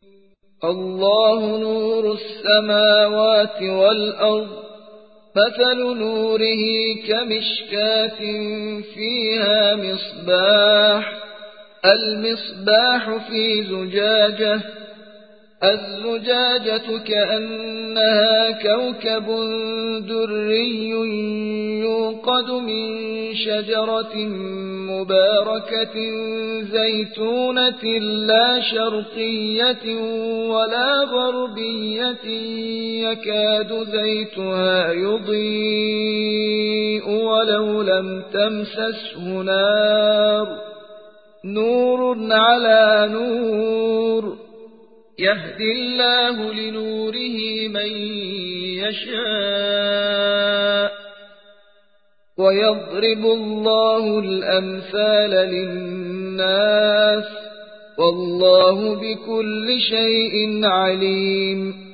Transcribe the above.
الله نور السماوات والأرض، مثل نوره كمشكاة فيها مصباح، المصباح في زجاجة، الزجاجة كأنها كوكب دري يوقد من شجرة مباركة زيتونة لا شرقية ولا غربية يكاد زيتها يضيء ولو لم تمسسه نار، نور على نور، يهدي الله لنوره من يشاء، ويضرب الله الأمثال للناس، والله بكل شيء عليم.